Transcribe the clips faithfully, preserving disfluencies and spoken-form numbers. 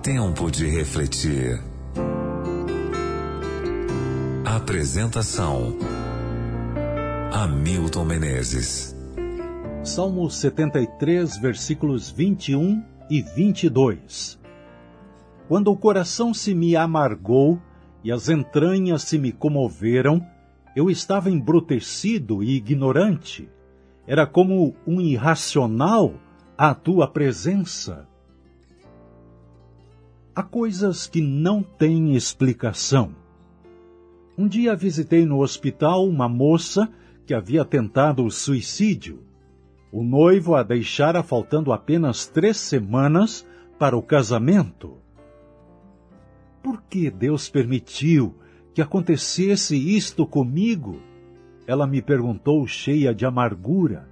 Tempo de refletir. Apresentação: Hamilton Menezes. Salmo setenta e três, versículos vinte e um e vinte e dois. Quando o coração se me amargou e as entranhas se me comoveram, eu estava embrutecido e ignorante. Era como um irracional à tua presença. Há coisas que não têm explicação. Um dia visitei no hospital uma moça que havia tentado o suicídio. O noivo a deixara faltando apenas três semanas para o casamento. Por que Deus permitiu que acontecesse isto comigo? Ela me perguntou, cheia de amargura.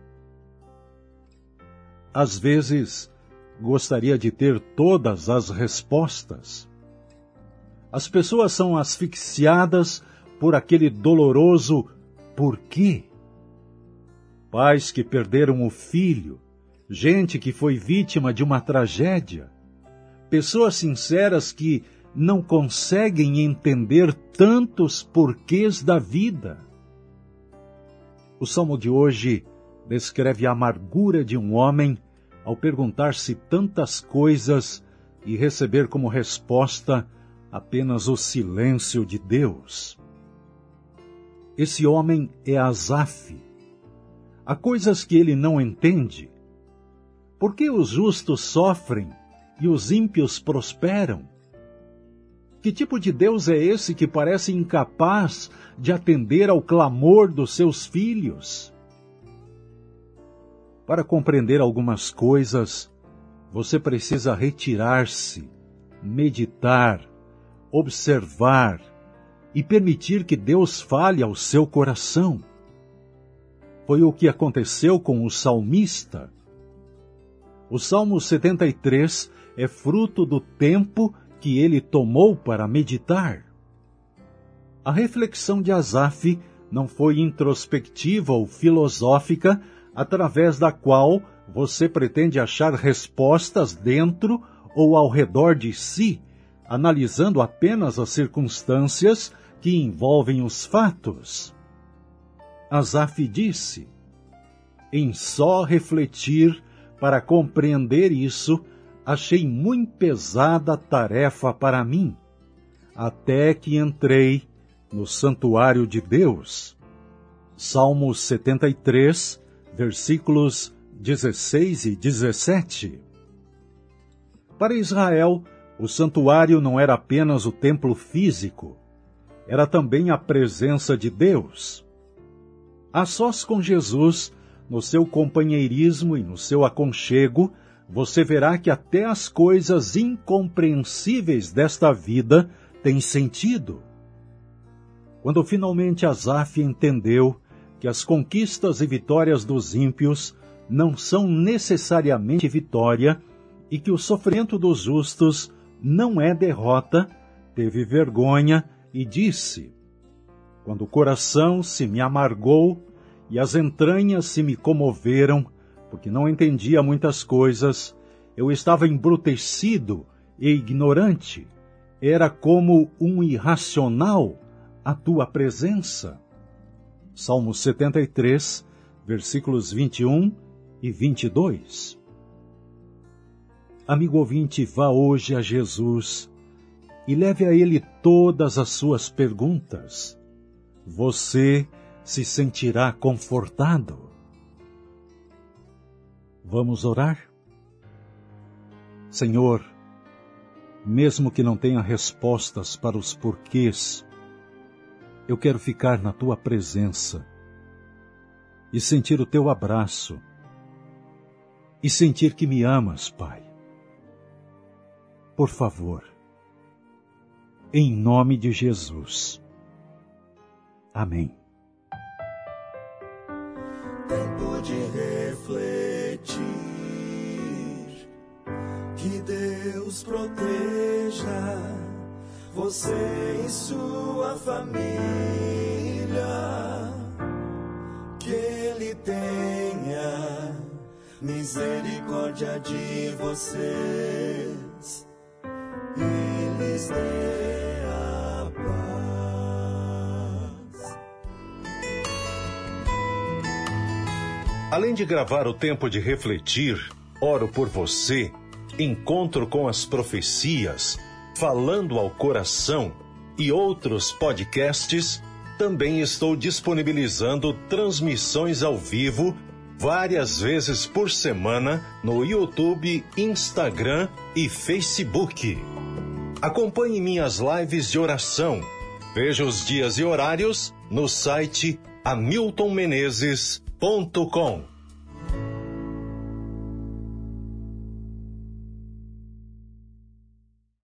Às vezes, gostaria de ter todas as respostas. As pessoas são asfixiadas por aquele doloroso porquê. Pais que perderam o filho, gente que foi vítima de uma tragédia, pessoas sinceras que não conseguem entender tantos porquês da vida. O salmo de hoje descreve a amargura de um homem ao perguntar-se tantas coisas e receber como resposta apenas o silêncio de Deus. Esse homem é Asaf. Há coisas que ele não entende. Por que os justos sofrem e os ímpios prosperam? Que tipo de Deus é esse que parece incapaz de atender ao clamor dos seus filhos? Para compreender algumas coisas, você precisa retirar-se, meditar, observar e permitir que Deus fale ao seu coração. Foi o que aconteceu com o salmista. O Salmo setenta e três é fruto do tempo que ele tomou para meditar. A reflexão de Asaf não foi introspectiva ou filosófica, através da qual você pretende achar respostas dentro ou ao redor de si, analisando apenas as circunstâncias que envolvem os fatos. Asaf disse: em só refletir para compreender isso, achei muito pesada a tarefa para mim, até que entrei no santuário de Deus. Salmo setenta e três, versículos dezesseis e dezessete. Para Israel, o santuário não era apenas o templo físico, era também a presença de Deus. A sós com Jesus, no seu companheirismo e no seu aconchego, você verá que até as coisas incompreensíveis desta vida têm sentido. Quando finalmente Asaf entendeu que as conquistas e vitórias dos ímpios não são necessariamente vitória e que o sofrimento dos justos não é derrota, teve vergonha e disse: quando o coração se me amargou e as entranhas se me comoveram, porque não entendia muitas coisas, eu estava embrutecido e ignorante. Era como um irracional à tua presença. Salmo setenta e três, versículos vinte e um e vinte e dois. Amigo ouvinte, vá hoje a Jesus e leve a Ele todas as suas perguntas. Você se sentirá confortado. Vamos orar? Senhor, mesmo que não tenha respostas para os porquês, eu quero ficar na Tua presença e sentir o Teu abraço e sentir que me amas, Pai. Por favor, em nome de Jesus. Amém. Tempo de refletir, que Deus proteja você e sua família, que Ele tenha misericórdia de vocês e lhes dê a paz. Além de gravar o tempo de refletir, oro por você, encontro com as profecias, falando ao coração e outros podcasts, também estou disponibilizando transmissões ao vivo várias vezes por semana no YouTube, Instagram e Facebook. Acompanhe minhas lives de oração. Veja os dias e horários no site hamilton menezes ponto com.